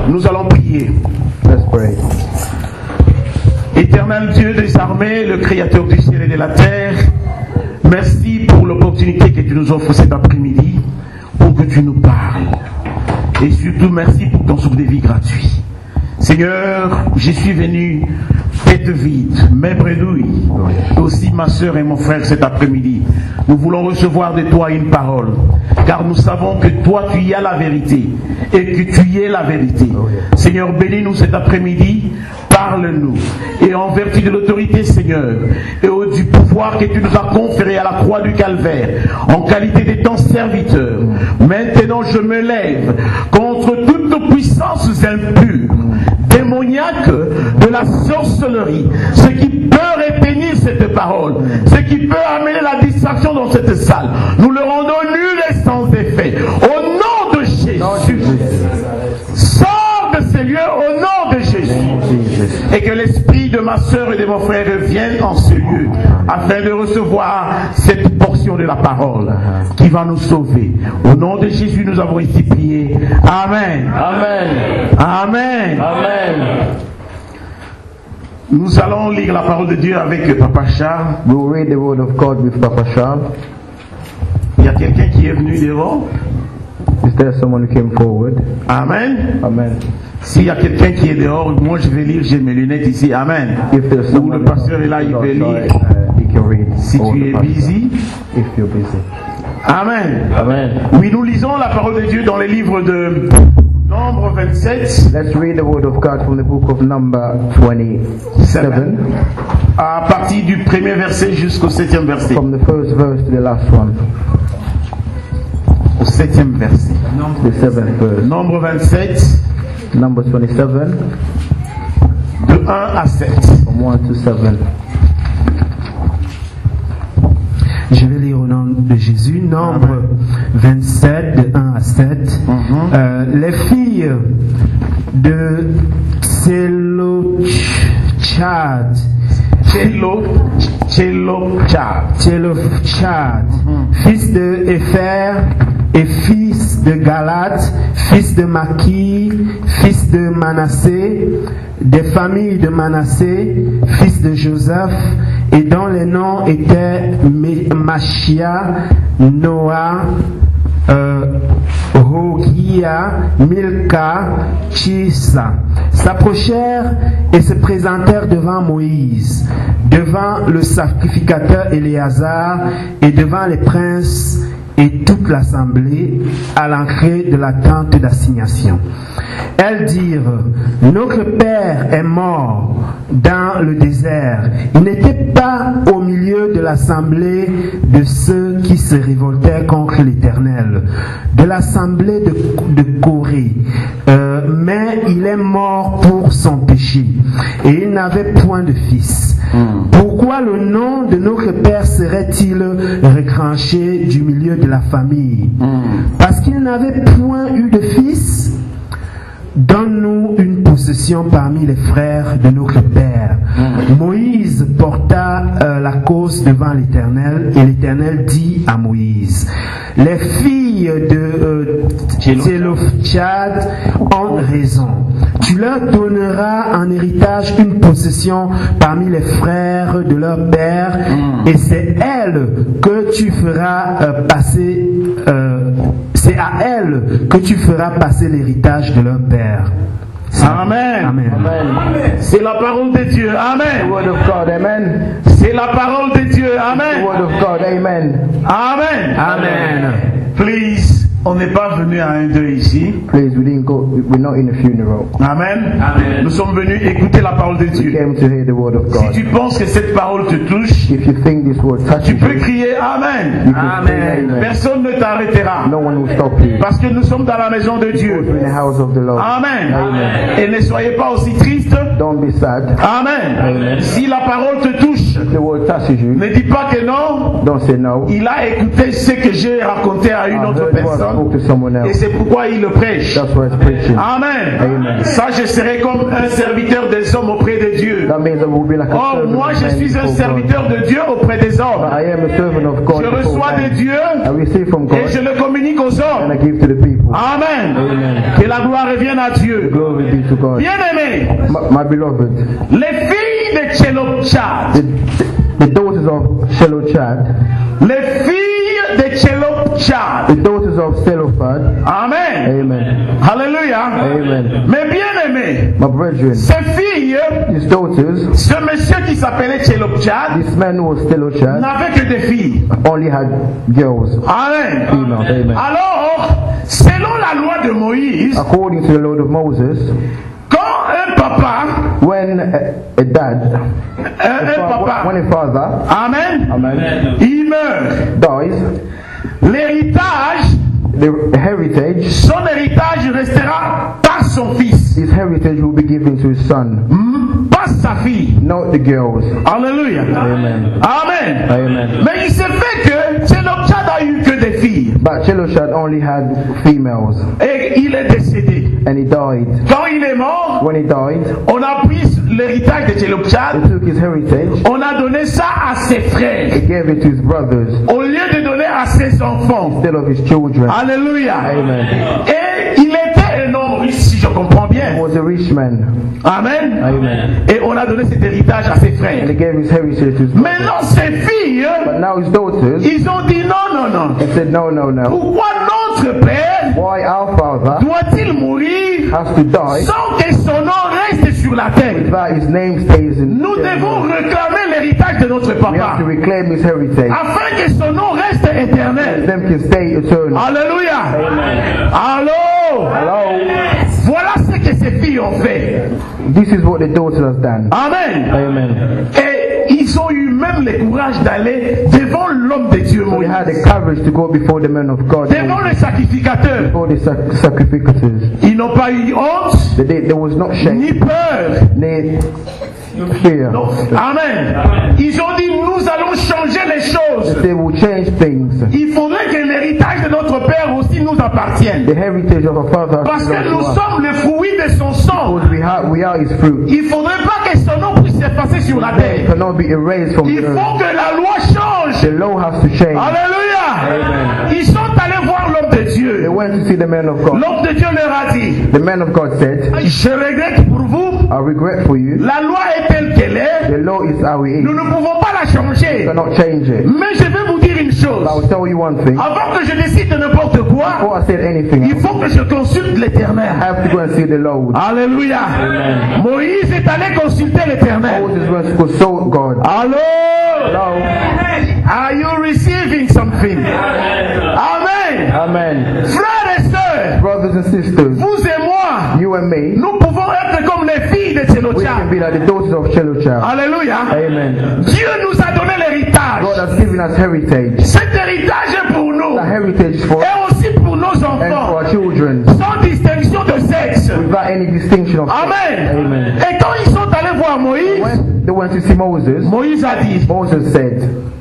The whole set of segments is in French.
Nous allons prier. Let's pray. Éternel Dieu des armées, le créateur du ciel et de la terre, merci pour l'opportunité que tu nous offres cet après-midi pour que tu nous parles. Et surtout, merci pour ton souffle de vie gratuit. Seigneur, je suis venu tête vide, main bredouille, aussi ma soeur et mon frère cet après-midi. Nous voulons recevoir de toi une parole, car nous savons que toi tu y as la vérité et que tu es la vérité. Seigneur, bénis-nous cet après-midi, parle-nous. Et en vertu de l'autorité, Seigneur, et du pouvoir que tu nous as conféré à la croix du Calvaire, en qualité de ton serviteur, maintenant je me lève contre toute puissance impure, démoniaque, de la sorcellerie, ce qui peut retenir cette parole, ce qui peut amener la distraction dans cette salle. Nous le rendons nul et sans effet. Au nom de Jésus, sors de ces lieux au nom de Jésus. Et que l'esprit de ma soeur et de mon frère vienne en ce lieu, afin de recevoir cette portion de la parole qui va nous sauver. Au nom de Jésus, nous avons ici prié. Amen. Amen. Amen. Amen. Nous allons lire la parole de Dieu avec Papa Charles. We will read the word of God with Papa Charles. Il y a quelqu'un qui est venu devant. Is there someone who came forward? Amen. Amen. S'il y a quelqu'un qui est dehors, moi je vais lire, j'ai mes lunettes ici. Amen. If there's Ou someone le pasteur est là, il peut lire. he can read. Si Or tu the es pastor, busy. if you're busy. Amen. Amen. Oui, nous lisons la parole de Dieu dans les livres de Nombre 27. Let's read the word of God from the book of Number 27. À partir du premier verset jusqu'au 7e verset. From the first verse to the last one. Au 7e verset. The seventh verse. Nombre 27. Number 27. De 1 à 7. From 1 to 7. Je vais lire au nom de Jésus, Nombre 27, de 1 à 7. Les filles de Tselophchad, fils de Épher et fils de Galate, fils de Maki, fils de Manassé, des familles de Manassé, fils de Joseph, et dont les noms étaient Machia, Noah, Hogia, Milka, Chisa, s'approchèrent et se présentèrent devant Moïse, devant le sacrificateur Éléazar et devant les princes et toute l'assemblée à l'entrée de la tente d'assignation. Elles dirent: notre père est mort dans le désert. Il n'était pas au milieu de l'assemblée de ceux qui se révoltaient contre l'Éternel, de l'assemblée de Corée, mais il est mort pour son péché et il n'avait point de fils. Pourquoi le nom de notre père serait-il retranché du milieu de la famille? Parce qu'il n'avait point eu de fils. Donne-nous une possession parmi les frères de notre père. Moïse porta la cause devant l'Éternel, et l'Éternel dit à Moïse: les filles de Tselophchad ont raison. Tu leur donneras en héritage une possession parmi les frères de leur père, et c'est elles que tu feras passer. C'est à elles que tu feras passer l'héritage de leur père. Amen. Amen. Amen. C'est la parole de Dieu. Amen. The word of God. Amen. C'est la parole de Dieu. The Amen. word of God. Amen. Amen. Amen. Please, on n'est pas venu à un deuil ici. Please, we didn't go. We're not in a funeral. Amen. Amen. Nous sommes venus écouter la parole de We Dieu. came to hear the word of Si God. tu penses que cette parole te touche, If you think this word touches tu peux you, crier you Amen. can Amen. say amen. Personne ne t'arrêtera. No one will stop you. Parce que nous sommes dans la maison de We're Dieu. in the house of the Lord. Amen. Amen. Et ne soyez pas aussi tristes. Don't be sad. Amen. Amen. Si la parole te touche, If the word touches you, ne dis pas que non. don't say no. Il a écouté ce que j'ai raconté à une I autre heard what I spoke to personne. someone Et else. c'est pourquoi il le prêche. That's why it's preaching. Amen. Amen. Ça, je serai comme un serviteur des hommes auprès de Dieu. That means I will be like a Or, servant moi, of je men suis un before God. serviteur de Dieu auprès des hommes. I am a servant of God. Je before reçois de men. Dieu I receive from et je God le communique aux and hommes. I give to the people. Amen. Amen. Que la gloire revienne à Dieu. Glory be to God. Bien-aimés, My beloved, les filles de Tchelopchad, the daughters of Shelochad, les filles de Tchelopchad. the daughters of Zelophehad. Amen. Amen. Alléluia. Amen. Mais bien-aimés, My brethren, ces filles, his daughters, ce monsieur qui s'appelait Tchelopchad, this man who was Zelochad, n'avait que des filles. only had girls, Amen. female. Amen. Alors, selon la loi de Moïse, According to the Lord of Moses, quand un papa, when a dad, when a father, Amen, amen, il meurt, dies, l'héritage, the heritage, son héritage restera par son fils, his heritage will be given to his son, pas sa fille. not the girls. Alléluia. Amen. Amen. Amen. Mais il s'est fait que Tchelopchad a eu que des filles. But Sheloshad only had females, Et il est décédé. and he died. Quand il est mort, When he died, on a pris l'héritage de they Tchelopchad, took his heritage, on a donné ça à ses frères, they gave it to his brothers au lieu de donner à ses enfants. instead of his children. Alléluia. Amen. Et il était un homme riche, si je comprends He bien. was a rich man. Amen. Amen. Et on a donné cet héritage à ses And frères. they gave his heritage to his brothers. Maintenant, ses filles, But now his daughters, ils ont dit non, non, non. they said, no, no, no. Pourquoi notre père Why our father doit-il mourir has to die sans que son nom reste sur la terre? that his name stays in Nous heaven? devons réclamer l'héritage de notre We have papa to reclaim his heritage. afin que son nom reste éternel. Them can stay eternal. Alléluia. Allô. Hello? Voilà ce que ces filles ont fait. This is what the daughter has done. Amen. Amen. Et ils ont eu même le courage d'aller devant l'homme de Dieu, So they Moïse, had the courage to go before the men of God, devant le sacrificateur. before the sacrificators. Ils n'ont pas eu honte There was not shame, ni peur. ni fear. Amen. Ils ont dit, nous allons changer les choses. They will change things. Il faudrait que l'héritage de notre père aussi nous appartienne. The heritage of our father Parce que nous belongs to us. sommes le fruit de son sang. Because we are his fruit. Il ne faudrait pas que son nom puisse s'effacer sur la It terre. cannot be erased from Il the earth. faut que la loi change. The law has to change. Alléluia. Ils sont allés voir l'homme de They Dieu. went to see the man of God. L'homme de Dieu leur a dit, The man of God said, je regrette pour vous, I regret for you. la loi est telle qu'elle est. The law is how it Nous is. ne pouvons pas la You changer. cannot change it. Mais je vais vous dire une chose. But I will tell you one thing. Avant que je décide de n'importe quoi, Before I said anything, il faut que je consulte I l'Éternel. have to go and see the Lord. Alléluia. Moïse est allé consulter l'Éternel. Moses went to consult God. Allô? Hello? Are you receiving something? Amen. Amen. Frères et sœurs, Brothers and sisters, vous et moi, you and me, nous pouvons être comme les filles de we can Tchelopchad. be like the daughters of Shelochad. Alléluia. Amen. Dieu nous a donné l'héritage. God has given us heritage. Cet héritage est pour nous The heritage is for us et aussi pour nos and for enfants, our children, sans distinction de sexe. without any distinction of sex. Amen. Amen. Et quand ils sont allés voir Moïse, When they went to see Moses, Moïse a dit, Moses said,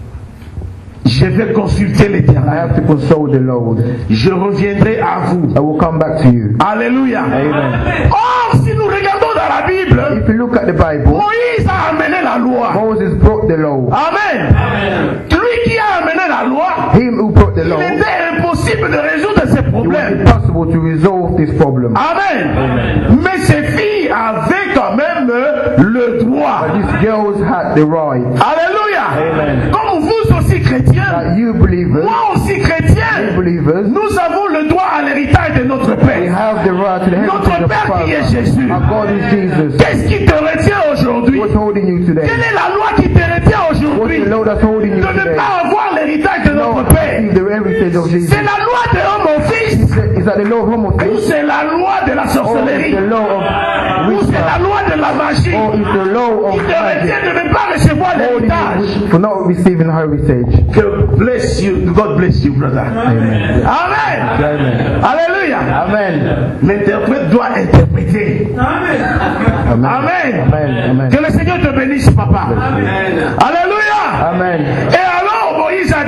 je vais consulter I l'Éternel. have to consult the Lord. Je reviendrai à vous. I will come back to you. Alléluia. Amen. Or, si nous regardons dans la Bible, If you look at the Bible, Moïse a amené la loi. Moses brought the law. Amen. Lui qui a amené la loi, Him who brought the il law, it était impossible de résoudre ces was problèmes. impossible to resolve this problem. Amen. Mais ces filles avaient quand même le droit. But these girls had the right. Alléluia. Amen. Comme vous aussi chrétiens, That you believers, moi aussi you chrétien, believers, nous avons le droit à l'héritage de notre we Père. have the right to the heritage Notre of Père qui est Father. Jésus. Our God is Jesus. Qu'est-ce qui te retient aujourd'hui? What's holding you today? Quelle est la loi qui te retient What's aujourd'hui the law that's holding de you ne today? pas avoir l'héritage de No, notre Père? receive the heritage of Jesus. C'est la loi de l'homme au fils Is that the law of ou homosexuality? c'est la loi de la Or is sorcellerie the law of ou c'est la witchcraft? loi de la magie Or is the law qui of te retient magic? de ne pas recevoir Holding l'héritage? you for not receiving heritage. Bless you. God bless you, brother. Amen. Amen. Amen. Alléluia. Amen. L'interprète doit interpréter. Amen. Amen. Amen. Que le Seigneur te bénisse, papa. Alléluia. Amen. Et alors Moïse a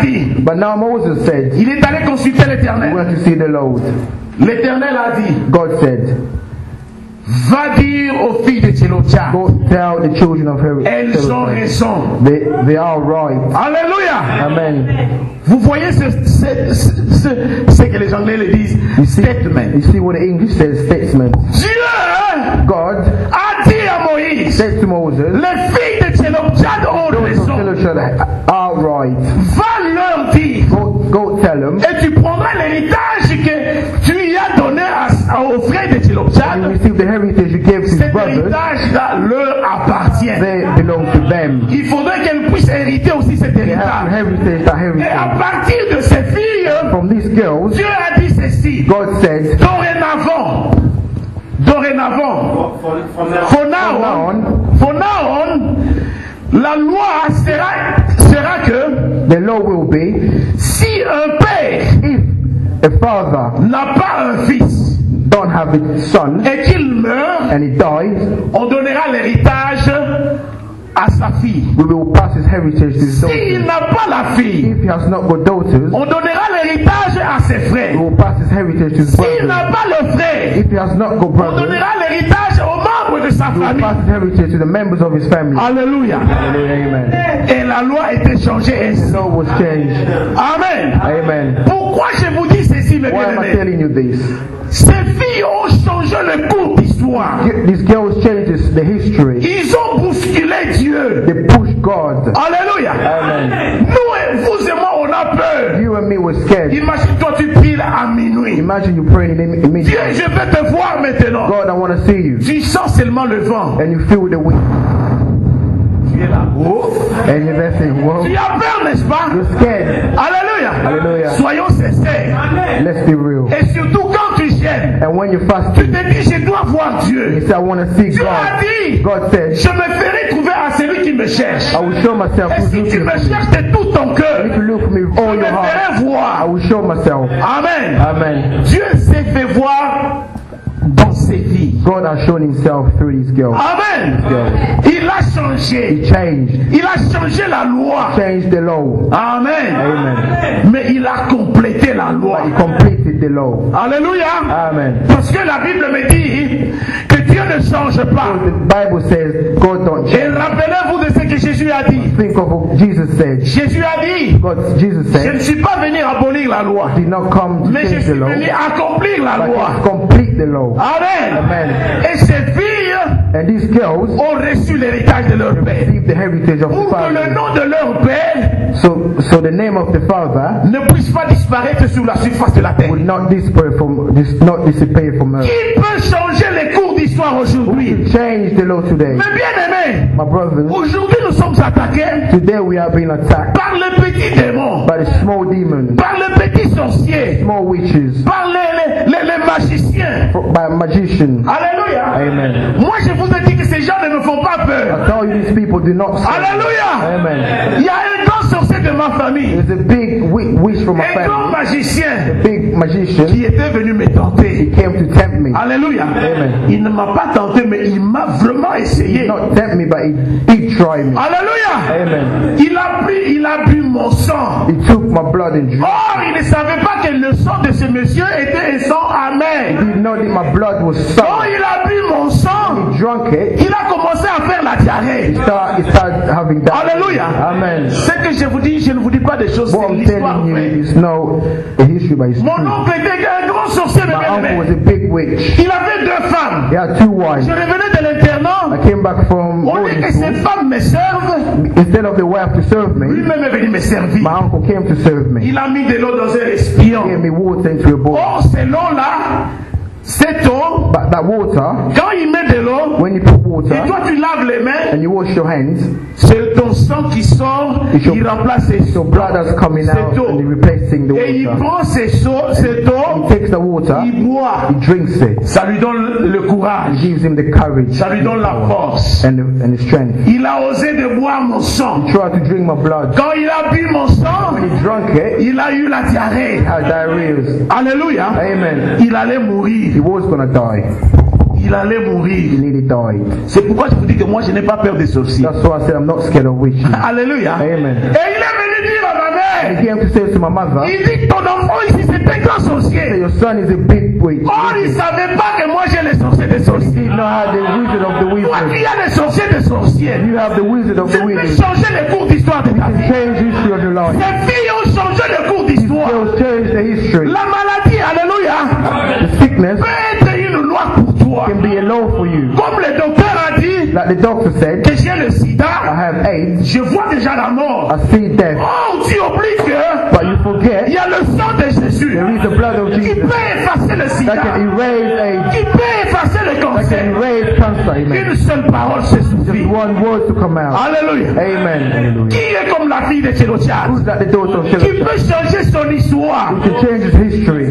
But now Moses said, il est allé consulter we l'Éternel. went to see the Lord. L'Éternel a dit, God said, va dire aux filles de Tchélotia, go tell the children of her. elles ont raison. They are right. Alléluia. Amen. Vous voyez ce que les Anglais le disent, statement. You see what the English says, statement. Dieu God a dit à Moïse, said to Moses, les filles de Tchélotia ont those of raison. Tchélotia are right. Va leur dire, Go tell them. et tu prendras l'héritage que tu y as donné aux frères de Tchélotia. You receive the heritage you gave to his Cet brothers. héritage-là leur appartient. They belong to them. Il faudrait qu'elles puissent hériter aussi cet They have héritage. that Et à heritage. partir de ces filles, From these girls, Dieu a dit ceci. God said, Dorénavant, from now on, la loi sera que the law will be, si un père if a father n'a pas un fils don't have a son et qu'il meurt, and he dies, on donnera l'héritage à sa fille. we will pass his heritage to his S'il daughters. n'a pas la fille, If he has not got daughters, on donnera l'héritage à ses we frères. will pass his heritage to his S'il n'a brothers. pas le frère, If he has not got on brothers, donnera l'héritage aux membres de sa we will famille. pass his heritage to the members of his family. Alléluia. Hallelujah, amen. Et la loi a été changée The ainsi. law was changed. Amen. Amen. Pourquoi je vous dis ceci, mes Why am I bien-aimés? telling you this? Ces filles ont changé le cours d'histoire. These girls changed the history. Ils ont bousculé Dieu. They pushed God. Alléluia. Amen. Nous, vous et moi, on a peur. You and me were scared. Imagine-toi, tu pries à minuit. Imagine you praying in Dieu, immediately. je veux te voir maintenant. God, I want to see you. Tu sens seulement le vent. And you feel the wind. Tu es là-haut. And you're there saying, whoa, Tu as peur, n'est-ce pas? you're scared. Alléluia. Alléluia. Soyons sincères. Let's be real. Et surtout quand tu gênes, And when you're tu fasting, te dis, je dois voir Dieu. you say, I want to see Dieu a God. dit, God said, je me ferai trouver à celui qui me cherche. I will show myself Et who's si tu looking me for me. cherches de tout ton cœur, If you look for me with je all me your heart, ferai I voir. will show myself. Amen. Amen. Dieu s'est fait voir dans ses filles. God has shown himself through these girls. Amen. Girls. Il a changé. He changed. Il a changé la loi. Changed the law. Amen. Amen. Mais il a complété la loi. He completed the law. Alléluia. Amen. Parce que la Bible me dit que Dieu ne change pas. The Bible says God don't Et change. rappelez-vous de ce que Jésus a dit. Think of what Jesus said. Jésus a dit, Jesus je ne said, suis pas venu abolir la loi, did not come to mais je change suis the law, venu accomplir la but loi. to complete the law. Amen. Amen. Et ces filles And these girls ont reçu l'héritage de leur père. received the heritage of the Pour que le father. nom de leur père So the name of the father ne puisse pas disparaître sur la surface de la terre. would not dissipate from earth. Qui peut changer les cours d'histoire aujourd'hui? Change the law today. Mais bien aimé, My brothers, aujourd'hui nous sommes attaqués today we are being attacked par les petits démons, by the small demons, par les petits sorciers, small witches, par les magiciens. by magicians. Alléluia. Amen. Moi je vous ai dit que ces gens ne me font pas I peur. tell you, these people do not sin. Alléluia. Amen. Il y a un grand sorcier de ma famille, There's a big witch from my un grand family, magicien big magician. qui était venu me tenter. He came to tempt me. Alléluia. Amen. Il ne m'a pas tenté, mais il m'a vraiment essayé. Not tempt me, but he did try me. Alléluia. Amen. Il a bu mon sang. He took my blood and drank. Or, il ne savait pas que le sang de ce monsieur était un sang amer. He didn't know that my blood was Quand sour. il a bu mon sang, He drank it. il a commencé à faire la diarrhée. He started having that. Alléluia. Amen. Ce que je vous dis, je ne vous dis pas des choses, What c'est I'm l'histoire telling you vraie. is no a history, but it's Mon true. oncle était un grand sorcier, My uncle mais was a big witch. il avait deux femmes. He had two wives. Je revenais de l'internat. I came back from On dit boarding que ces school. femmes me servent. Instead of the wife to serve me, Lui-même est venu me servir. my uncle came to serve me. Il a mis de l'eau dans un He gave récipient. me water into a bowl. Or, cette eau-là, cette eau, But that water, quand il met de l'eau, when you put et water toi tu laves les mains, and you wash your hands, c'est ton sang qui sort, il remplace your blood is coming out cette and eau. you're replacing the Et il water. prend cette He eau, takes the water, il boit. he drinks it, Ça lui donne le and courage, gives him the courage ça lui donne la force. and the strength. Il a osé de boire mon sang. Try to drink my blood. Quand il a bu mon sang, When he drank it, il a eu la diarrhée. he had diarrhea. Alléluia. Amen. Il allait mourir. He was gonna die. Il allait mourir. He nearly died. C'est pourquoi je vous dis que moi je n'ai pas peur des sorciers. That's why I said I'm not scared of witches. Alléluia. Amen. Et il est venu dire à ma mère, came to say to my mother, il dit ton enfant ici c'est un grand that sorcier. your son is a big witch. Or il ne savait pas que moi j'ai les sorciers des He sorciers. didn't know how the wizard of the Toi wizards. qui as les sorciers des sorciers, You have the wizard of tu the peux wizards. changer les cours d'histoire de ta You vie. can change the history of your life. Ces filles ont changé le cours d'histoire. They'll change the history. La maladie, alléluia, The sickness peut être une loi pour toi. can be a law for you. Comme le docteur a dit Like the doctor said, que j'ai le I sida, have AIDS, je vois déjà la mort. I see death. Oh, tu oublies que But you il forget y a le sang de Jésus there is the blood of qui Jesus peut effacer le sida, that can erase AIDS, qui peut effacer le that can cancer. erase cancer. Amen. Une seule parole se Just suffit. one word to come out. Alléluia. Amen. Hallelujah. Qui est comme la fille de Théotiade, Who's like the daughter of qui Shelash? peut changer son histoire. Who can change his history?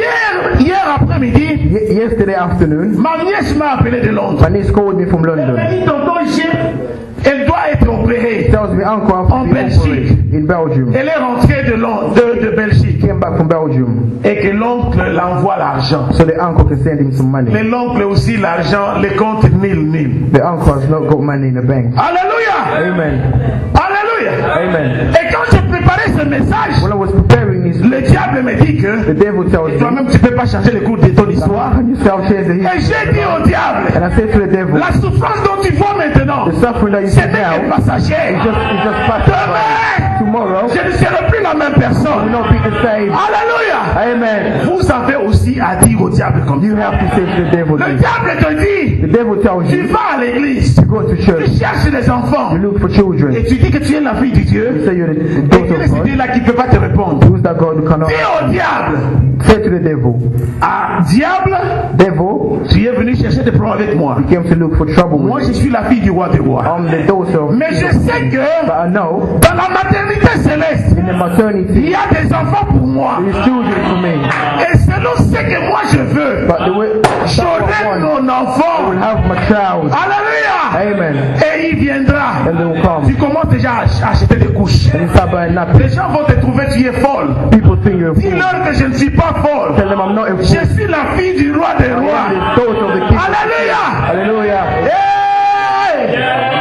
Hier après-midi, Yesterday afternoon, ma nièce m'a appelé de Londres. my niece called me from Elle m'a London. dit, tonton, elle doit être opérée. Tells me uncle I have En to be Belgique. operated in Belgium. Elle est rentrée de Belgique Came back from Belgium, et que l'oncle l'envoie l'argent. so the uncle can send him some money. Mais l'oncle aussi l'argent, les comptes nil. The uncle has not got money in the bank. Alléluia. Amen. Alléluia. Amen. Et quand j'ai préparé ce message, When I was preparing this, le diable me dit que the devil tells me, toi-même tu ne peux pas changer le cours de ton histoire. can you self-change the Et history? j'ai dit au diable, And I said to the devil, la souffrance dont tu vois maintenant, the suffering that you c'est see now, que passager. it's just passing by. Demain, Tomorrow, je ne serai plus la même will personne. not be the same. Alléluia. Amen. Vous avez aussi à dire au diable comme You ça. have to say to the devil Le this. diable te dit, The devil tells tu you, vas à l'église, you go to tu church, cherches des enfants, you look for children, et tu dis que tu es la fille de you Dieu. say you're the Et daughter quel of est ce God. Dieu-là qui ne peut pas te répondre? Who's that God who cannot? Dis au diable, Say to the devil, diable, devil, tu es venu chercher des problèmes avec moi. you came to look for trouble Moi, with je me. suis la fille du roi des rois. I'm the daughter of Mais je sais But que I know dans la maternité céleste, in the il maternity, y a des enfants pour moi. there is children for me. Et selon ce que moi je veux, But the way that's what I j'aurai want, mon I enfant. will have my child. Alléluia. Amen. Et il viendra. And they will come. Tu commences déjà à acheter des couches. And you start buying nappies. Les gens vont te trouver, tu es folle. People think you're a fool. Dis-leur que je ne suis pas folle. Tell them I'm not a fool. Je suis la fille du roi des I am rois. the daughter of the king. Alléluia. Hallelujah. Hey!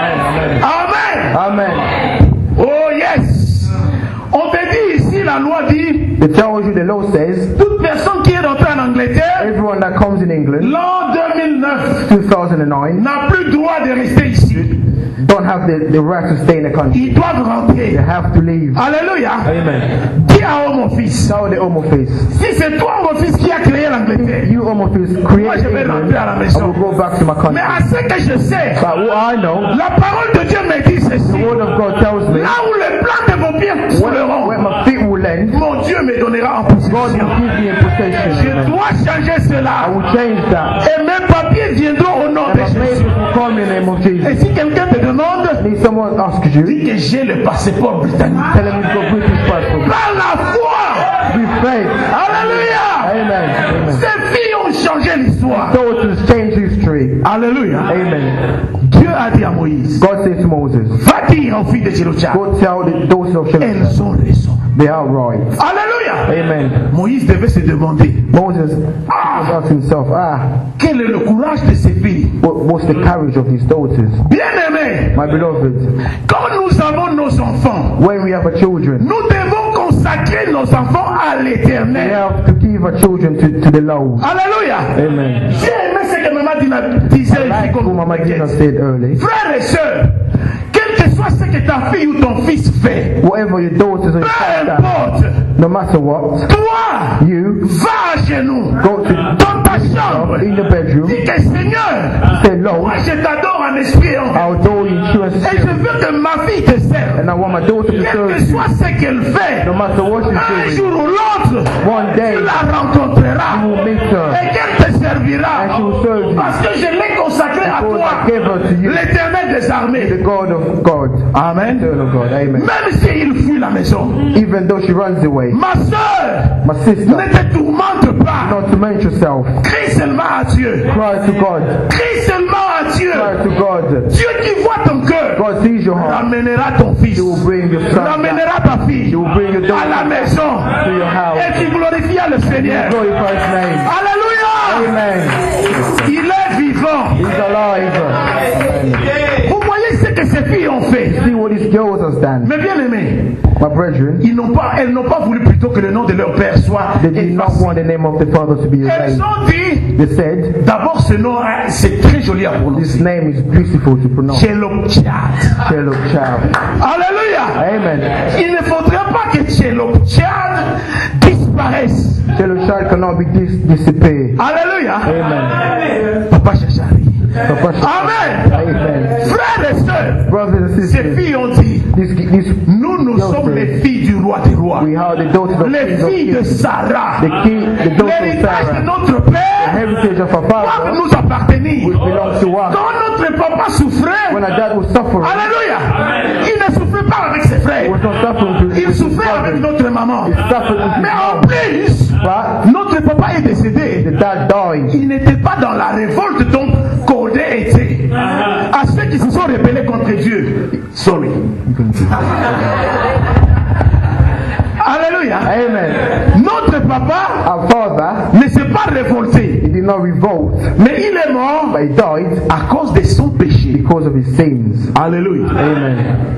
Amen. Amen. Oh yes. On te dit ici, la loi dit, It tells you, the law says, toute personne qui est rentrée en Angleterre, everyone that comes in England, l'an 2009, 2009, n'a plus droit de rester ici. don't have the right to stay in the country. Ils doivent rentrer. They have to leave. Alléluia. Amen. Dis à mon fils, Tell the Home Office. si c'est toi mon fils qui a créé l'Angleterre, You Home Office moi create je vais England, rentrer à la I maison. will go back to my Mais country. à ce que je sais, But what I know, la parole de Dieu me dit the ceci. word of God tells me, Là où les plans de vos pieds where seront, my feet will land, mon Dieu me donnera en God possession. will give me in possession. Je Amen. dois changer I cela. will change that. Et mes papiers viendront au nom And de my Jésus. papers will come in the name of Et Jesus. si quelqu'un te demande, If someone asks you, dis que j'ai le passeport britannique. tell them you've got British passport. Par la foi. With faith. Alléluia. Amen. Amen. Ces filles ont changé l'histoire. Daughters change history. Alléluia. Amen. Dieu a dit à Moïse, God said to Moses, va dire aux filles de Jérusalem, go tell the daughters of Sheba, elles ont raison. they are right. Alléluia. Amen. Moïse devait se demander, Moses was asking himself, quel est le courage de ces filles? what's the courage of these daughters? Bien-aimés, My beloved, quand nous avons nos enfants, when we have our children, nous devons consacrer nos enfants à we l'éternel. have to give our children to the Lord. Alléluia. Amen. J'ai aimé ce que Maman Dina disait ici Like comme who Mama Dina requête. said early, Frères et sœurs, quel que soit ce que ta fille ou ton fils fait, whatever your daughters or your peu son does, importe, no matter what, toi, you va à genoux go to dans ta chambre. in the bedroom, Dis que Seigneur, say, Lord, moi je t'adore en esprit et en I'll adore you in true and et je spirit, veux que ma fille te serve. and I want my daughter to Quel serve que you. soit ce qu'elle fait, No matter what un she's jour doing, ou l'autre, one day tu la you rencontreras will meet her, et qu'elle te servira. and she will serve you. Parce que je l'ai consacrée à Because toi, I gave her to you, l'Éternel des armées. the God of God, Amen. eternal God. Amen. Même s'il fuit la maison, Even though she runs away, ma soeur, my sister, ne te tourmente pas. not to mention yourself, Crie seulement à Dieu. cry to God, Crie seulement à Dieu. cry to God. Dieu qui voit ton cœur God sees your heart. ramènera ton fils, He will bring your son back. ramènera ta fille He will bring your à la daughter maison to your house. et tu glorifieras le Seigneur. Glorify His name. Alléluia. Amen. Il est vivant. He's alive. Amen. Vous voyez ce que ces filles ont fait. See what these girls have done. Mais bien aimé, My brethren, elles n'ont pas voulu plutôt que le nom de leur père soit they did not effacé. want the name of the father to be Elles erased. ont dit, They said, d'abord ce nom, c'est très joli à this prononcer. name is beautiful to pronounce. Tcheloptchad. Sherlock Child. Alléluia. Amen. Il ne faudrait pas que Tcheloptchad disparaisse. Sherlock Child cannot be disappeared. Alléluia. Amen. Papa Chachari. Papa should- Amen. Amen. Frères et sœurs, Brothers and ces sisters, filles ont dit, nous sommes les filles du roi des rois. we are the daughters of Les kings of filles de kings. Sarah. The daughters of L'héritage de Sarah. notre The père heritage of our doit father nous appartenir. will belong to us. Quand notre papa souffrait, When our dad was suffering, alléluia, il ne souffrait pas avec ses he frères. was not suffering to Il his souffrait avec brothers. notre maman. He suffered with his Mais en mom. plus, But notre papa est décédé. the dad died. Il n'était pas dans la révolte dont Cordé était. À ceux qui se sont rebellés contre Dieu. Sorry. Alléluia. Amen. Notre papa Our father, ne s'est pas révolté, he did not revolt, mais il est mort but he died à cause de son péché. because of his sins. Alléluia. Amen.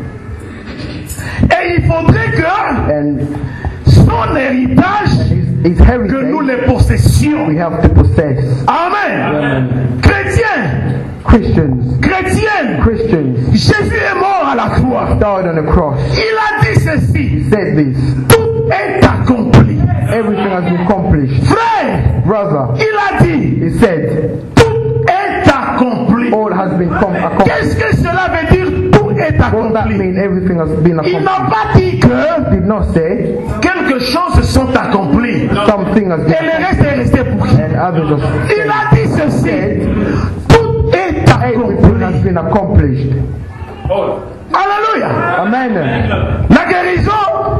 Et il faudrait que And son héritage, his que nous heritage, les possessions. we have to possess. Amen. Chrétiens, Christians, chrétiennes, Jésus est mort à la croix. died on the cross. Il a dit ceci, Said this. tout est accompli. Everything has been accomplished. Frère, Brother, il a dit, he said, tout est accompli. all has been accomplished. Qu'est-ce que cela veut dire, tout est What that accompli? mean? Everything has been Il n'a accomplished. pas dit que Did not say quelque chose sont accomplies something has et been le reste est resté pour qui? and others have Il a dit ceci, tout est everything has accompli. been accomplished. Alléluia. Amen. La guérison,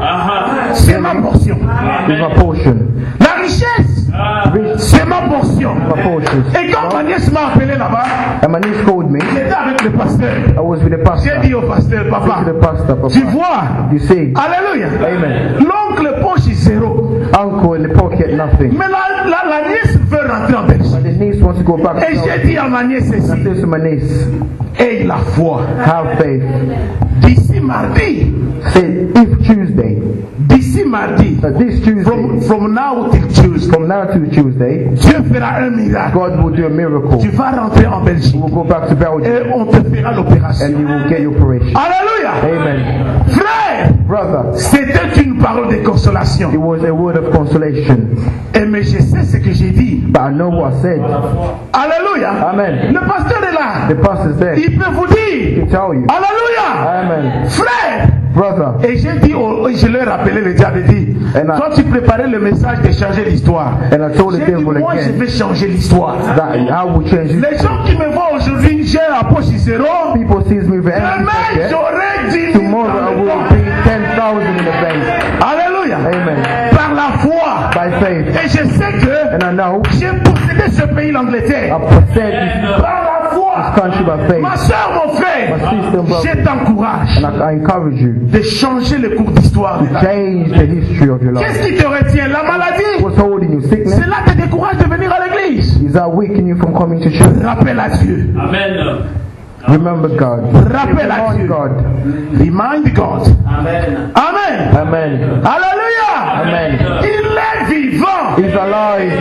c'est ma portion. Is my portion. La richesse, c'est ma portion. My portion. Et quand ma nièce m'a appelé là-bas, And my niece called me. j'étais avec le pasteur. I was with the J'ai pastor. dit au pasteur, To papa, the pastor, tu Papa. vois, You see, alléluia, Amen. l'oncle poche est zéro. uncle in the pocket, nothing. Mais la nièce veut rentrer en Belgique. But the niece wants to go back. Et j'ai dit à ma nièce I ceci, said to my niece, aie la foi. have faith. D'ici mardi, Said if Tuesday, d'ici mardi, that this Tuesday, from now till Tuesday, from now to Tuesday, Dieu fera un miracle. God will do a miracle. Tu vas rentrer en Belgique You will go back to Belgium et on te fera l'opération. and you will get your operation. Alléluia. Amen. Frère, Brother, c'était une parole de consolation. it was a word of consolation. Et mais je sais ce que j'ai dit. But I know what I said. Alléluia. Amen. Le pasteur est là. The pastor's there. Il peut vous He dire. can tell you. Alléluia. Amen. Frère. Brother, Et j'ai dit, je leur ai rappelé, le diable dit, And I- toi tu préparais le message de changer l'histoire. and I told the J'ai dit, devil moi je again vais changer l'histoire. that I will change it. Les gens qui me voient aujourd'hui, j'ai la poche zéro. People sees me with empty Demain, pocket. j'aurai 10 000 Tomorrow dans I le will banc. be 10,000 in the bank. Alléluia. Amen. Par la foi. By faith. Et je sais que And I know j'ai possédé ce pays, l'Angleterre. I possess Par la foi. this country by faith. Ma soeur, mon frère, My sister, brother. je t'encourage And I encourage you de changer le cours d'histoire. to change the history of your life. Qu'est-ce qui te retient? La maladie? What's holding you? Sickness? Cela te décourage de venir à l'église. Is that weakening you from coming to church? Rappelle à Dieu. Amen. Remember God. Rappelle à Remind Dieu. God. Remind God. Amen. Amen. Amen. Alléluia. Amen. Il est vivant. He's alive.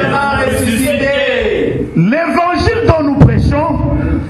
Ressuscité. L'évangile dont nous prêchons,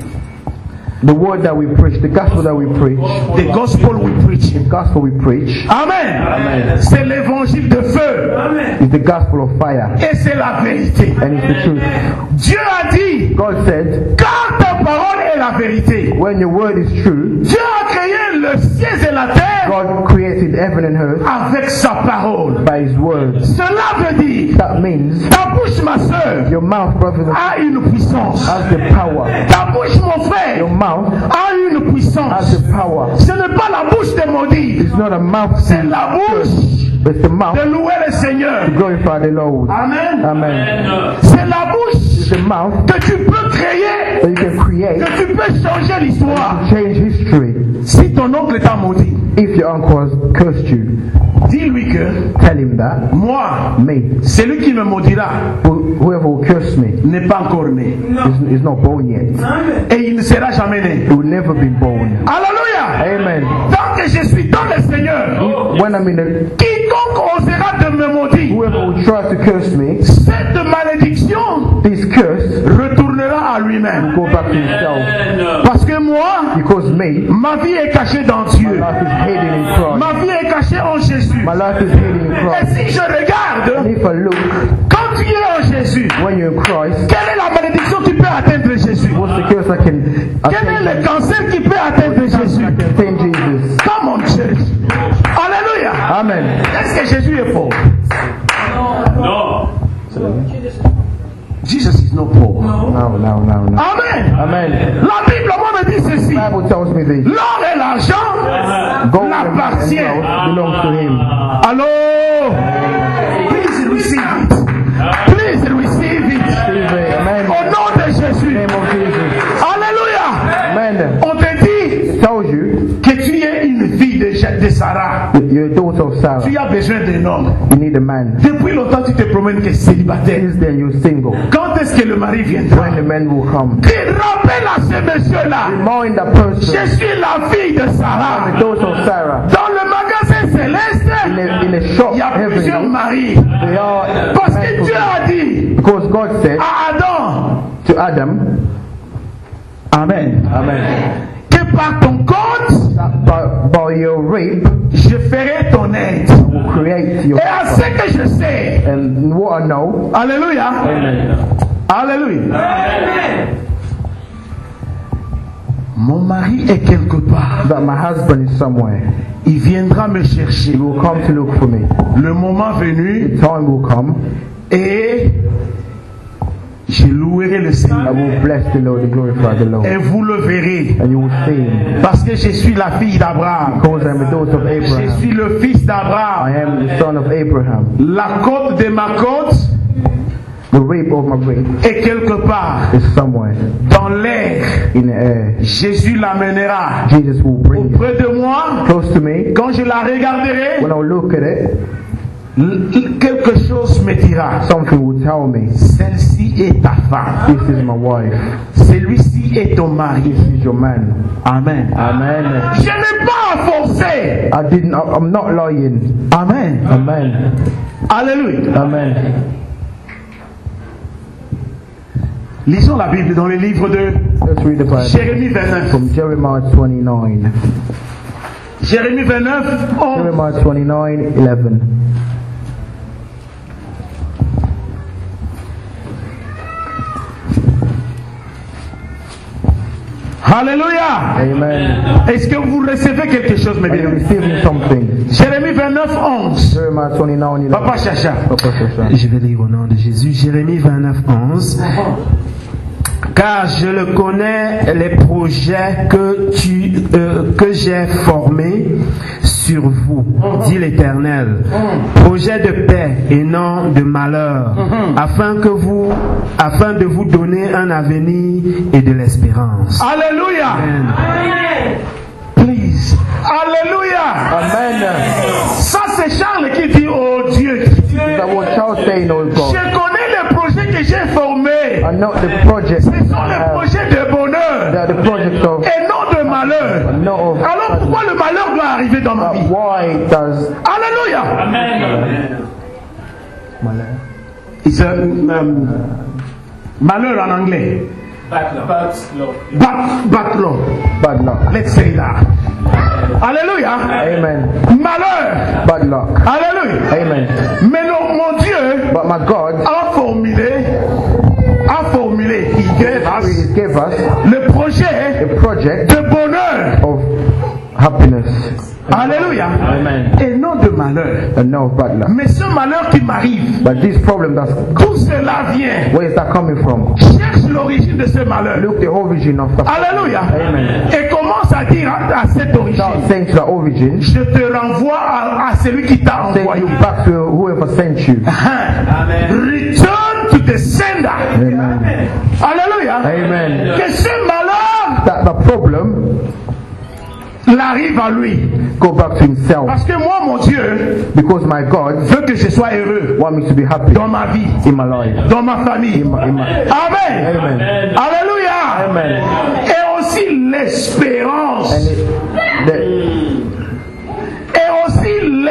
The word that we preach, the gospel that we preach, the gospel we preach. the gospel we preach Amen. C'est l'évangile de feu. is the gospel of fire. Et c'est la vérité. And it's the truth. Dieu a dit, God said, car ta parole est la vérité. when your word is true, Dieu a créé le ciel et la terre God created heaven and earth avec sa parole. by his word. Cela veut dire, That means ta bouche, ma soeur, your mouth, brothers and a une puissance. sisters, has the power. Ta bouche, mon frère, Your mouth a une has puissance. the power. Ce n'est pas la bouche des maudits, It's not a mouth c'est la bouche but it's the mouth de louer le Seigneur. to glorify the Lord. Amen. Amen. C'est la bouche It's the mouth que tu peux créer, that you can create que tu peux changer l'histoire. to change history. Si ton oncle t'a maudit, If your uncle has cursed you, dis-lui que tell him that moi, me, celui qui me maudira, whoever will curse me, n'est pas encore né. is not born yet. Et il ne sera jamais né. He will never be born. Alléluia. Amen. Tant que je suis dans le Seigneur, When I'm in the, quiconque osera de me maudire, whoever will try to curse me, cette malédiction this curse retournera à lui-même. go back to himself. Parce que moi, Because me, ma vie est cachée dans my Dieu. life is hidden in Christ. Ma vie est cachée en Jésus. My life is hidden in Et Christ. si je And regarde, if I look, quand tu es en Jésus, when you're in Christ, quelle est la malédiction qui peut atteindre Jésus? what's the curse I can Quel est le attain? cancer qui peut atteindre Jésus? I can attain Jesus. Come on, church. Alléluia. Amen. Est-ce que Jésus est fort? Non. Jesus is not poor. No. Amen. Amen. La Bible, moi, me dit ceci. The Bible tells me this. L'or et l'argent Gold and l'appartient. wealth belongs to him. Allô? Please receive it. Please receive it. Amen. Au nom de Jésus. Name of Jesus. Alléluia. Amen. On te dit It tells you que tu es une fille de Sarah. that you're a daughter of Sarah. Tu as besoin d'un homme. You need a man. Depuis longtemps, tu te promènes que célibataire. Since then you're single. Quand est-ce que le mari viendra? When the man will come. Dis, rappelle à ce monsieur-là. Remind that person. Je suis la fille de I'm Sarah. the daughter of Sarah. Dans le magasin céleste, In a shop il y a plusieurs heavenly, maris. they are Parce que Dieu a dit because God said à Adam, to Adam, Amen, Amen, que par ton compte, that by your rape je ferai ton aide. will create your Et à ce que je sais, and what I know, Alléluia, Amen. Alléluia. Mon mari est quelque part. That my husband is somewhere. Il viendra me chercher. He will come to look for me. Le moment venu, The time will come. et je louerai le I Seigneur. will bless the Lord and glorify the Lord. Et vous le verrez. And you will see him. Parce que je suis la fille d'Abraham. Because I'm a daughter of Je Abraham. suis le fils I d'Abraham. am the son of Abraham. La côte de ma côte The rape of my rape est quelque part is somewhere dans l'air. in the air. Jésus l'amènera Jesus will bring it auprès de moi. close to me. Quand je la regarderai, When I look at it, quelque chose me dira, something will tell me, celle-ci est ta femme. this is my wife. Celui-ci est ton mari. This is your man. Amen. Amen. Je n'ai pas à forcer. I'm not lying. Amen. Amen. Alléluia. Amen. Lisons la Bible dans le livre de Let's read the Bible. Jérémie 29. From Jeremiah 29. Jérémie 29, 11. Jeremiah 29, 11. Alléluia. Amen. Est-ce que vous recevez quelque chose, mes Are you bien-aimés? receiving something? Jérémie 29, 11. Jeremiah 29, 11. Papa Chacha. Papa Chacha. Je vais lire au nom de Jésus. Jérémie 29, 11. Car je le connais, les projets que j'ai formés sur vous, dit l'Éternel. Projets de paix et non de malheur, afin de vous donner un avenir et de l'espérance. Alléluia. Amen. Please. Alléluia. Amen. Ça, c'est Charles qui dit, oh Dieu. Is that what Charles saying, oh God? Je connais les projets que j'ai formés. I know the project. Ce sont les projets de bonheur They are the projects of. et non de malheur. No, of. Alors pourquoi le malheur doit arriver dans ma vie? Why does. Alléluia. Amen. It's a, malheur en anglais. Backlog. Bad luck. Let's say that. Alléluia. Amen. Malheur. Bad luck. Alléluia. Amen. Mais non, mon Dieu But my God, a formulé, il He gave us le projet a project de bonheur. of happiness. Alléluia. Amen. Et non de malheur. And no bad luck. Mais ce malheur qui m'arrive, But this problem that's. d'où cela vient? Where is that coming from? Cherche l'origine de ce malheur. Look the origin of that. Alléluia. Amen. Et commence à dire à cette origine, Start saying to the origin, je te renvoie à celui qui t'a send envoyé. you back to whoever sent you. Return to the sender. Amen. Alléluia. Amen. Que ce malheur That the problem l'arrive à lui. go back to himself. Parce que moi, mon Dieu, Because my God veut que je sois heureux want me to be happy dans ma vie, in my life. dans ma famille. In my, Amen. Amen. Alléluia. Amen. Et aussi l'espérance. And it, Et aussi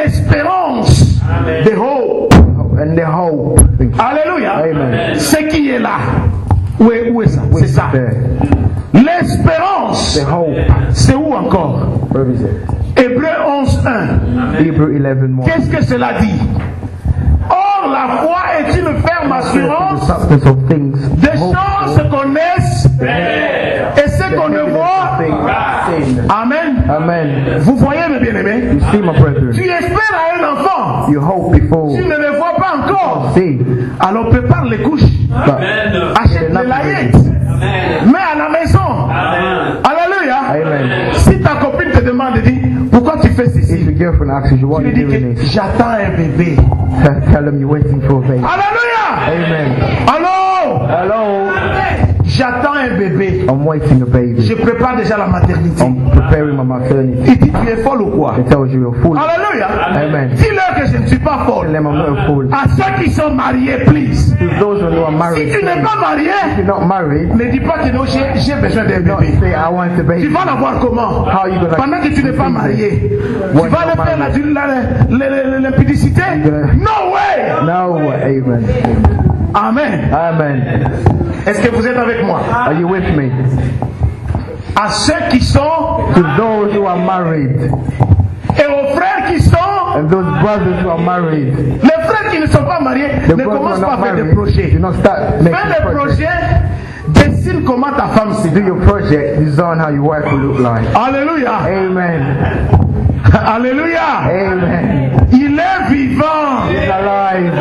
l'espérance. The hope. And the hope. Alléluia. Amen. Ce qui est là. Où est ça? C'est ça. There. L'espérance. The hope. C'est où encore? Where is it? Hébreux 11:1. Hebrew 11:1. Qu'est-ce que cela dit? Or, la foi est une ferme The assurance substance of things. des choses qu'on connaisse et ce qu'on ne voit. Amen. Amen. Vous voyez, mes bien-aimés? You see, my brethren. Tu espères à un enfant. You hope before Tu ne le vois pas encore. see. Alors prépare les couches. But Achète les layettes. Mets à la maison. Alléluia. Amen. Si ta copine te demande, dit, pourquoi tu fais If ceci? your girlfriend asks you, what Tu are lui you dis doing que this? j'attends un bébé. Tell them you're waiting for a baby. Alléluia. Amen. Allô? Hello. J'attends un bébé. I'm waiting a Je baby. prépare déjà la maternité. I'm preparing my maternity. Il dit, tu es folle ou quoi? It tells you you're full. Alléluia. Amen. Dis-leur que je ne suis pas Tell folle. them I'm not a fool. À ceux qui sont mariés, please. To those who are Si married, tu n'es pas if marié, you're not married, ne dis pas que non, j'ai besoin d'un not bébé. say I want a Tu baby. vas l'avoir comment? How you gonna Pendant que tu n'es pas conceive marié. it? Tu When vas you're le faire l'impudicité? gonna- No way! No, amen. Amen. Amen. Est-ce que vous êtes avec moi? Are you with me? À ceux qui sont To those who are married et aux frères qui sont, and those brothers who are married, les frères qui ne sont pas mariés, the ne brothers who commencent are pas à not faire des married, projets. do not start Fais making des projects. projets, dessine comment ta femme se Do your project, design how your wife will look like. Alléluia. Amen. Alléluia. Amen. Il est vivant. He's alive.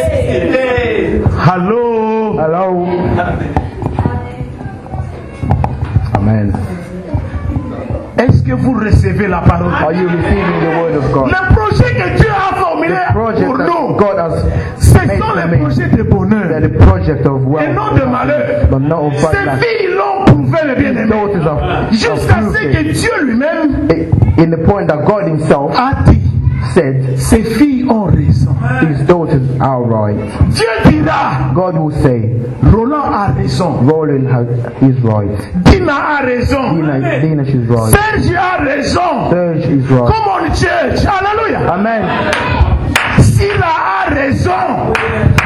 Allô. Hello. Amen. Est-ce que vous recevez la parole? Are you receiving the word of God? Les projets que Dieu a formulés The project pour that nous, God has ce made sont for les me, projets de bonheur they're the project of et wealth, non de malheur. but not of bad Ces luck. filles l'ont prouvé, les bien-aimés, Daughters of jusqu'à ce que proved Dieu lui-même it. In the point that God Himself a dit, said, ces filles ont raison. His daughters are right. Dieu dira, God will say, Roland a raison, Roland is right. Dina a raison, Dina is right. Serge a raison. Serge is right. Come on, church. Alléluia. Amen. Sila a raison.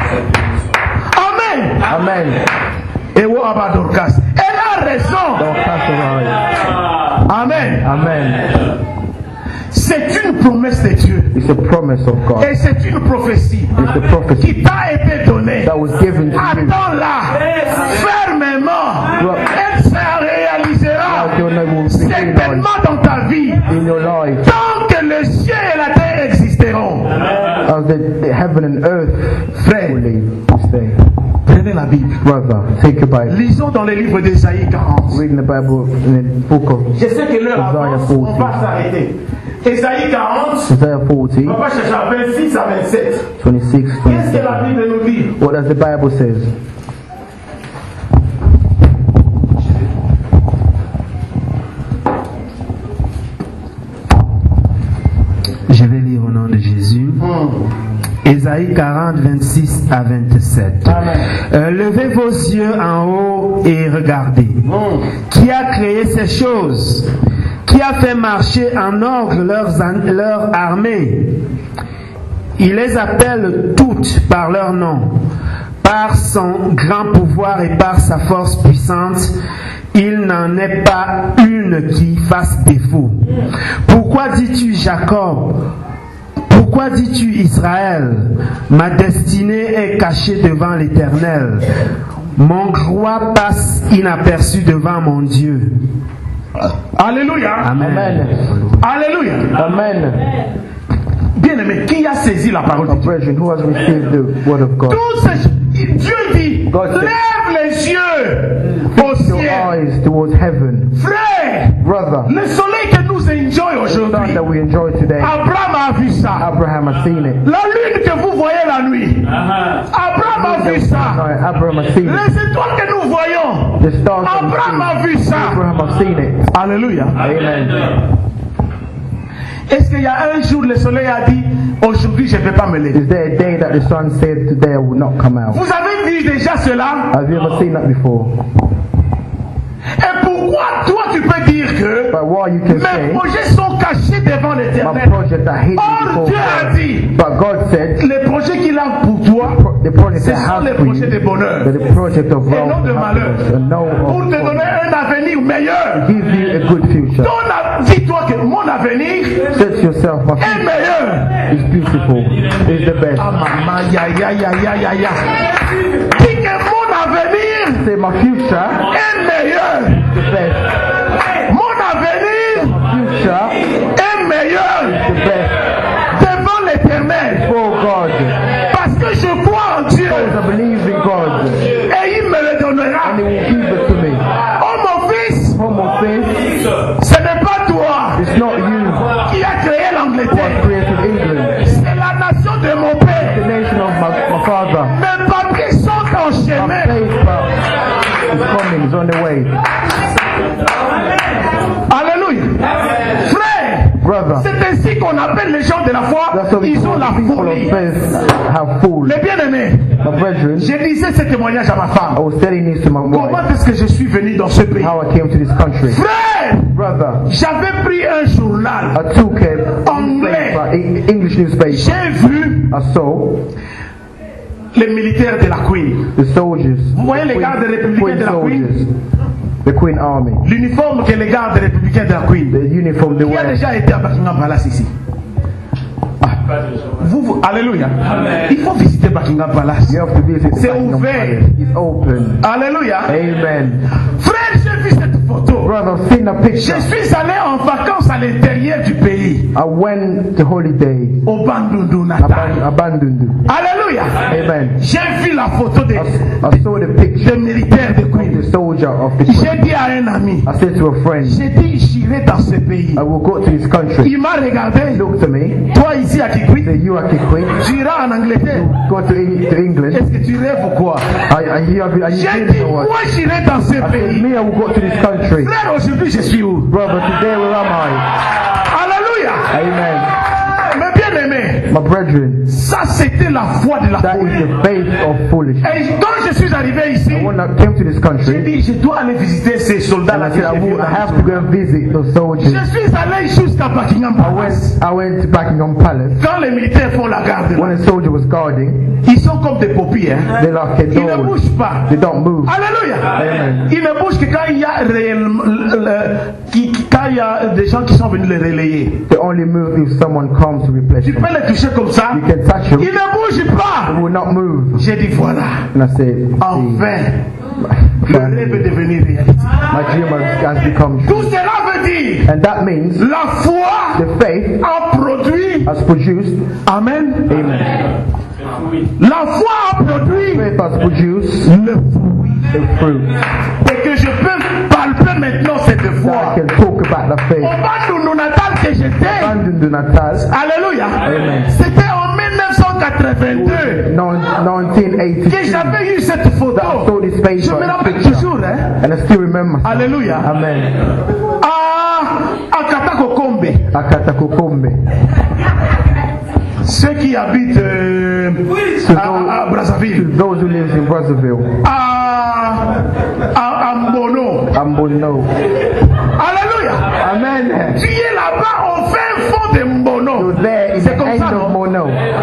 Amen. Amen. Et où Abba Dorcas? Elle a raison. Don't pass right. Amen. Amen. C'est une promesse de Dieu. It's a promise of God. Et c'est une prophétie It's a prophecy qui t'a été donnée. that was given to you. Attends-la fermement. Elle se réalisera Your name will be certainement dans ta vie. in your life Tant que le ciel et la terre existeront. as the heaven and earth Frère, will stay. prenez la Bible. Brother, take your Bible. Lisons dans les livres d'Ésaïe 40. Reading the Bible in the book of Je sais que l'heure Isaiah avance, 40. on va s'arrêter. Ésaïe 40, Isaiah 40, on va chercher à 26 à 27. 26, Qu'est-ce que la 27. Bible nous dit? What does the Bible says? Je vais lire au nom de Jésus. Ésaïe 40, 26 à 27. Levez vos yeux en haut et regardez. Qui a créé ces choses? Qui a fait marcher en ordre leur armée? Il les appelle toutes par leur nom. Par son grand pouvoir et par sa force puissante, il n'en est pas une qui fasse défaut. Pourquoi dis-tu Jacob? Pourquoi dis-tu Israël? Ma destinée est cachée devant l'Éternel. Mon roi passe inaperçu devant mon Dieu. Alléluia. Amen. Alléluia. Amen. Bien-aimé, qui a saisi la parole de Dieu? Brethren, who has received the word of God? Dieu dit, God said, lève les yeux au your ciel. eyes towards heaven. Frère, Brother, le soleil que nous enjoyons the sun aujourd'hui, that we enjoy today, Abraham a vu ça. Abraham has seen it. La lune que vous voyez la nuit, Abraham a vu ça. Abraham has seen it. Les étoiles que nous voyons, The stars that we Abraham a see, vu ça. Abraham has seen it. Alléluia. Amen. Est-ce qu'il y a un jour le soleil a dit, aujourd'hui je ne vais pas me lever? Is there a day that the sun said today I will not come out? Vous avez vu déjà cela? Have you ever seen that before? Et pourquoi toi tu peux dire que But while you can mes say, projets sont cachés devant my l'Éternel. projects are hidden Or before Dieu a God. dit, But God said, les projets qu'il a pour toi, the projects ce I sont have les for you, projets de bonheur. they're the project of Et non wealth de and malheur. happiness, and no Pour te of donner un avenir meilleur. give you a good future. Dis-toi que mon avenir Set yourself, my est future meilleur. is beautiful, is the best. Ah maman, ya ya ya ya ya ya. Dis que mon avenir Say my future est meilleur. is the best. Mon avenir Future est meilleur is the best. devant l'Éternel. For God. Parce que je crois en Dieu. Because I believe in God. Et il me le donnera. And He will give it to me. Oh mon fils, Home of faith, ce n'est pas toi it's not you qui as créé who l'Angleterre. has created England. C'est la nation de mon The père. nation of my father. Mes papiers sont en My chemin. paper is coming, it's on the way. Alléluia. Frère, Brother, c'est ainsi qu'on appelle les gens de la foi. that's what we Ils ont call la the people of folie. faith have fooled. Les bien-aimés, My brethren, je disais ce témoignage à ma I femme. was telling this to my Comment wife, est-ce que je suis venu dans ce pays? how I came to this country. Frère, Brother, j'avais pris un journal. I took a Anglais. newspaper, English newspaper. J'ai vu I saw les militaires de la Queen. the soldiers, Vous voyez les gardes républicains de la Queen? the Queen Army, L'uniforme que les gardes républicains de la Queen. the uniform they Qui a wear. déjà été à Buckingham Palace ici? Alléluia. Il faut visiter Buckingham Palace. You have to visit C'est Buckingham ouvert. Palace. It's open. Alléluia. Amen. Frère, j'ai vu cette photo. Brother, I've seen a Je picture. suis allé en vacances à l'intérieur du pays, I went to holiday, au Bandundu natal. abandoned. Alléluia. Amen. J'ai vu la photo I saw the picture des militaires de of Queen. the soldier of the Queen. J'ai dit à un ami, I said to a friend, j'ai dit, j'irai dans ce pays. I will go to this country. Il m'a regardé, Look to me, toi ici à Kikwit, say you are Kikwit, tu iras en Angleterre. go to England. Est-ce que tu rêves ou quoi? Are you J'ai kidding dit, or what? moi j'irai dans ce I said, pays. me, I will go to this country. Frère, aujourd'hui je suis où? Brother, today where am I? Alléluia. Amen. Mes bien-aimés, My brethren, ça c'était la foi de la that is folie. the faith of foolishness. Et quand je suis arrivé ici, When I came to this j'ai country, dit, je dois aller visiter ces soldats and là. I said, I have to go and visit the soldiers. Je suis allé jusqu'à Buckingham Palace. I went to Buckingham Palace. Quand les militaires font la garde, là, When a soldier was guarding, ils sont comme des paupiers. Hein? they're like a Ils ne dog. bougent pas. They don't move. Alléluia. Amen. Ils ne bougent que quand il y a quand il y a des gens qui sont venus les relayer. They only move if someone comes to replace Tu them. peux les toucher comme ça. You can touch them, Ils ne bougent pas. they will not move. J'ai dit voilà. And I said, Enfin, see, le rêve est devenu réalité. my dream has become Tout true. cela veut dire And that means la foi the faith a produit. has produced, Amen. amen. La foi a produit Faith has produced le fruit. a fruit. Et que je peux palper maintenant cette That foi. I can talk about the Au faith. Bandundu natal que j'étais. Abandon the Natal, Alléluia. Amen. C'était en 1982 1982. que j'avais eu cette That I photo. saw this paper. Je me rappelle picture. toujours, hein. And I still remember. Alléluia. Amen. À Katakokombe. Akatakokombe. Ceux qui habitent à Brazzaville. Those who live in Brazzaville. À Mbono. Ambono. Alléluia. Amen. Tu es là-bas au fin fond de Mbono. You're there in C'est the comme end ça, of non? Mono.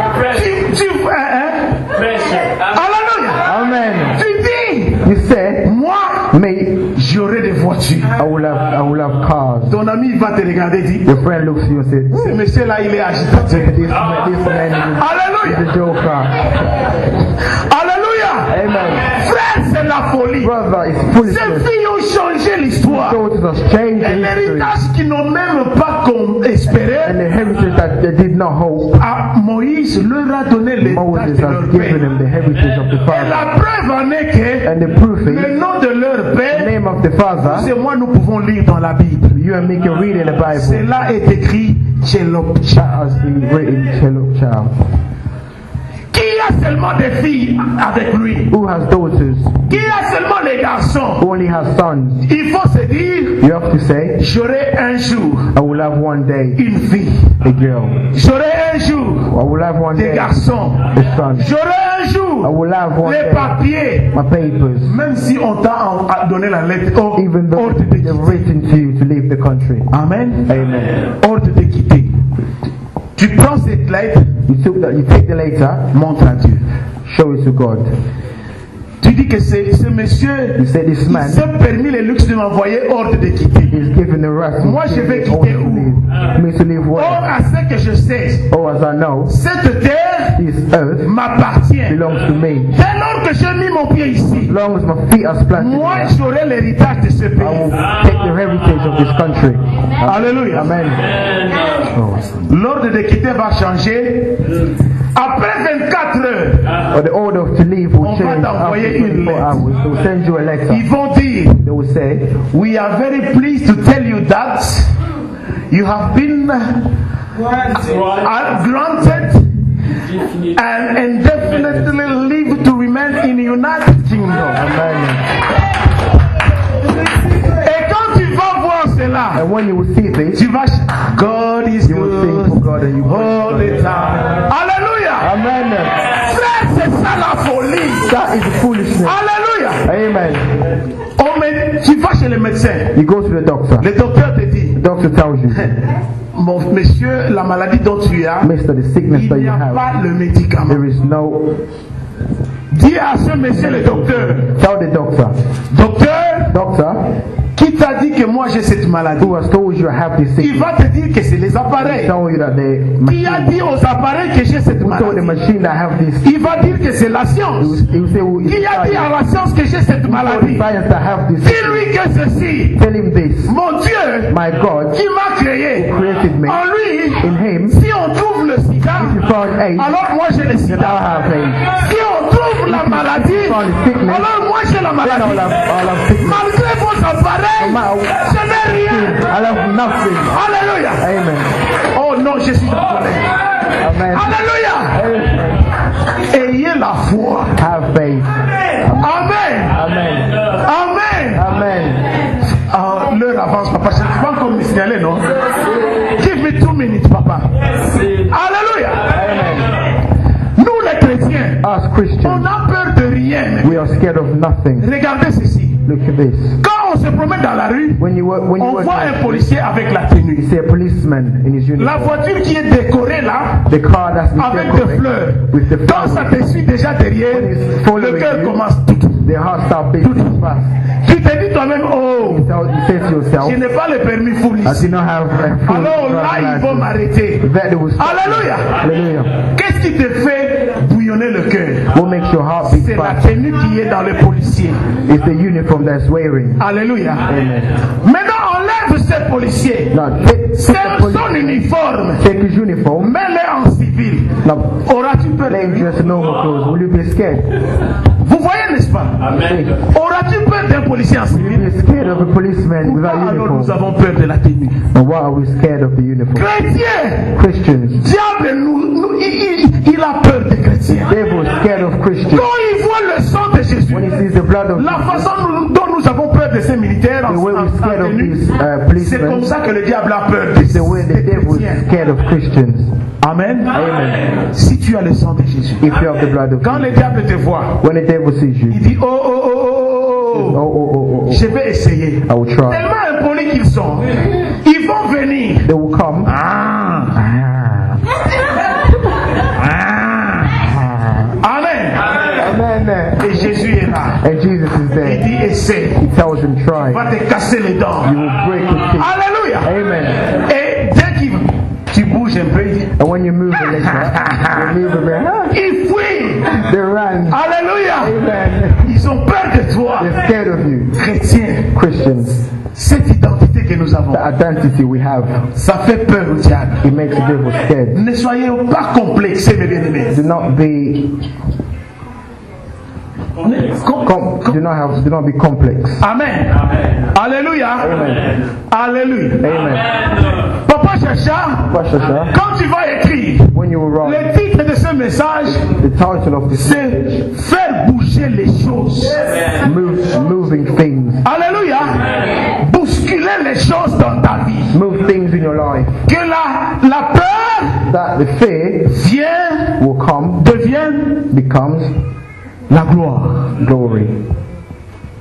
Alléluia. Amen. Tu dis, You say, moi, me, j'aurai des voitures. I will have cars. Ton ami va te regarder et dire, Your friend looks at you and says, ce monsieur-là, il est agitateur. this man Alléluia. is a joker. Alléluia. Amen. Frère, c'est la folie. Brother, it's Ces foolishness. filles ont changé l'histoire. Soldiers are changing Et history. l'héritage qu'ils n'ont même pas espéré, And the heritage that they did not hope, à Moïse leur a donné l'héritage Moses de leur has given père. them the heritage of the Et father. la preuve en est que And the proof le is, nom de leur the père, name of the father, c'est moi, nous pouvons lire dans la Bible. you and me can read in the Bible. Cela est écrit Tchelopcha. That has been written, child. Qui a seulement des filles avec lui? Who has daughters? Qui a seulement les garçons? Who only has sons? Il faut se dire, You have to say, j'aurai un jour I will have one day une fille. a girl. J'aurai un jour I will have one des day garçons. a son. J'aurai un I jour will have one les day papiers. my papers. Même si on t'a donné la lettre Even though ordre de they've written to you to leave the country. Amen. Amen. Ordre de quitter. Tu prends cette lettre, You take the letter, montre à Dieu. show it to God. Tu dis que ce monsieur, You say this il man s'est permis le luxe de m'envoyer ordre de quitter. is given the right to Moi, je vais order quitter to où? leave. Me to leave Or, where? à ce que je sais, Oh, as I know, cette terre this earth m'appartient. belongs to me. Dès lors que j'ai mis mon pied ici, As long as my feet are planted moi, here, j'aurai l'héritage de ce I will pays. take the heritage of this country. Alléluia. Amen. Oh. L'ordre de quitter va changer. Après 24 heures, Or the order to leave will On va change t'envoyer after une 24 lettre. hours. They will send you a letter. ils vont dire, They will say, we are very pleased to tell you that you have been granted an indefinitely leave to remain in the United Kingdom. Amen. Et quand tu vas voir cela, And when you will see this, tu vas, God is you will sing for good God and you will all the time. Alléluia. Amen. Frère, c'est ça la folie. That is foolishness. Alléluia. Amen. Oh, mais tu vas chez le médecin. You go to the doctor. Le docteur te dit, The doctor tells you, mon monsieur, la maladie dont tu as, Mister, the sickness il that n'y you a have, pas le médicament. there is no. Dis à ce monsieur le docteur, Tell the doctor, docteur, qui t'a dit que moi j'ai cette maladie? who has told you I have this Il sickness, va te dire que c'est les appareils. tell you that the Qui a machine, dit aux appareils que j'ai cette who told the maladie? machine that I have this, Il va dire que c'est la science. he will say, well, it's Qui a dit à science. la science que j'ai cette Who told the maladie? science that I have this sickness? Dis-lui que ceci, Tell him this, mon Dieu, my God qui m'a créé, created me. en lui, In him, si on trouve le sida, if you found AIDS, alors moi j'ai le then sida. I'll have AIDS. Si on trouve la maladie, found the sickness, alors moi j'ai la Then maladie. I'll have sickness. Malgré vos appareils, No matter je n'ai rien. I'll have nothing. Alléluia. Amen. Oh non, je suis en colère. Amen. Alléluia. Amen. Ayez la foi. Have faith. Amen. Amen. Amen. Amen. Ah, l'heure avance, papa. Je ne peux pas encore me signaler, non? Give me 2 minutes, papa. Alléluia. Nous, les chrétiens, Us on Christians, a peur de rien. we are scared of nothing. Regardez ceci. Look at this. Quand on se promène dans la rue, When you on work, voit un policier avec la tenue. you see a policeman in his La uniform. voiture qui est décorée là, The car that's been avec des decorated fleurs. with the Quand ça flowers. te suit déjà derrière, le cœur commence tout. Their heart start beating fast. Tu te dis toi-même, oh, You say to yourself, je n'ai pas le permis full I ici. do not have a full Alors là, driving ils vont license. m'arrêter. That they will stop. Alléluia. Hallelujah. Qu'est-ce qui te fait bouillonner le cœur? What makes your heart beat C'est la fast? tenue qui est dans le policier. It's the uniform that's wearing. Alléluia. Amen. Maintenant, enlève ce policier. Now, take C'est the police, son uniforme. take his uniform. Mets-le en civil. Now, Auras-tu peur? let him dress in normal clothes. Will you be scared? Vous voyez, n'est-ce pas? Amen. Auras-tu peur d'un policier en Will you civil? be scared of a policeman without Alors nous uniform? avons peur de la tenue. And why are we scared of the uniform? Chrétiens, Christians, diable, il a peur des chrétiens. devil is scared of Christians. Quand il voit le sang de Jésus, When he sees the blood of la Jesus, façon dont nous avons peur de ces militaires en, the way en- we're en scared of tenue, these c'est comme policemen ça que le diable a peur is the way the des devil is chrétiens. scared of Christians. Amen. Amen. Si tu as le sang de Jésus, If you have the blood of quand le Jesus, diable te voit, when the devil sees you, il dit oh oh oh oh oh, oh, oh, oh, oh, je vais essayer. I will try. Tellement impolis qu'ils sont, ils vont venir. They will come. Ah. Amen. Amen. Et Jésus est là. And Jesus is Il there. dit essaie. He tells him, try. Va te casser les dents. You will break your teeth. Alléluia. Amen. Et dès qu'il tu bouges un peu, il dit, And when you move a little, you move a bit, il fuit. they run. Alléluia. Amen. Ils ont peur de toi. They're scared of you. Chrétien, Christians, cette identité que nous avons, the identity we have, ça fait peur au diable. it makes the devil scared. Ne soyez pas complexés, mes bien-aimés. Do not be do not be complex. Amen. Alléluia. Amen. Alléluia. Amen. Papa Chacha, Pastor, quand tu vas écrire, when you will write le titre de ce message, the title of this c'est faire bouger les choses. moving things, Alléluia. Bousculer les choses dans ta vie. move things in your life, Que la peur that the fear will come, devienne becomes la gloire. glory.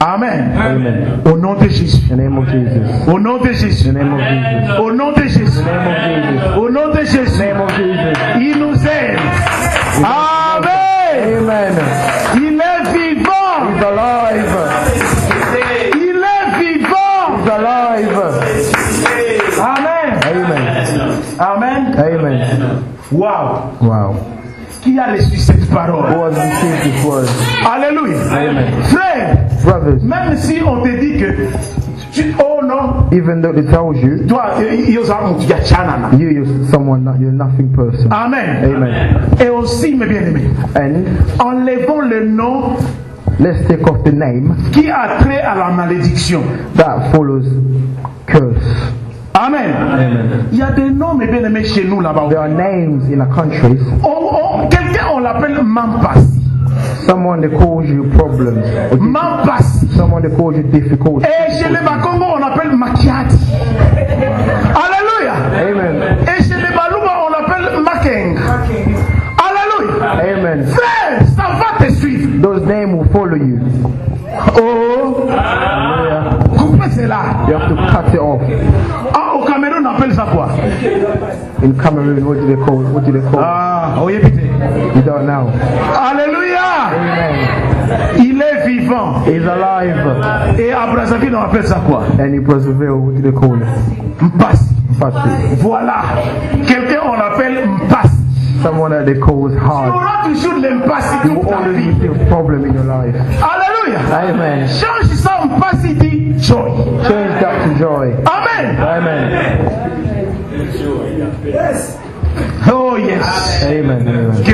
Amen. Amen. Au nom de Jésus. In the name of Jesus. Au nom de Jésus. In the name of Jesus. Au nom de Jésus. In the name of Jesus. Au nom de In Jésus. the name of Jesus. Il nous aime. Amen. Amen. Il est vivant. He's alive. Il est vivant. He's alive. Amen. Amen. Amen. Amen. Wow. Wow. Qui a reçu cette parole? Who has received this word? Alléluia. Amen. Frère, Brothers, même si on te dit que oh non, even though they tells you toi, you're someone, you're a nothing person. Amen. Amen. Et aussi, mes bien-aimés, And enlevons le nom let's take off the name qui a trait à la malédiction. that follows curse. Amen. Amen. Il y a des noms, mes bien-aimés, chez nous là-bas. There are names in our countries. Quelqu'un, on l'appelle Mampasi. Someone that calls you problems. Or Mampasi. someone that calls you difficulties. Et chez les Bakongo, on l'appelle Makiadi. Alléluia. Amen. Et chez les Baluba, on l'appelle Makeng. Alléluia. Amen. Frère, ça va te suivre. Those names will follow you. Oh. Coupez cela. You have to cut it off. Ah, au Cameroun, on appelle ça quoi? In Cameroon, what do they call? What do they call? Ah, oui, écoutez. You don't know. Alléluia. Amen. Il est vivant. He's alive. Et à Brazzaville, on appelle ça quoi? And in Brazzaville, what do they call it? Mpasi. Fasting. Voilà. Quelqu'un, on l'appelle Mpasi. Someone that they call Tu hard. auras toujours l'impasse You toute will ta always vie. receive a problem in your life. Alléluia. Amen. Change ça en passité joy. Change that to joy. Amen. Amen. Oh yes. Amen. Amen. Que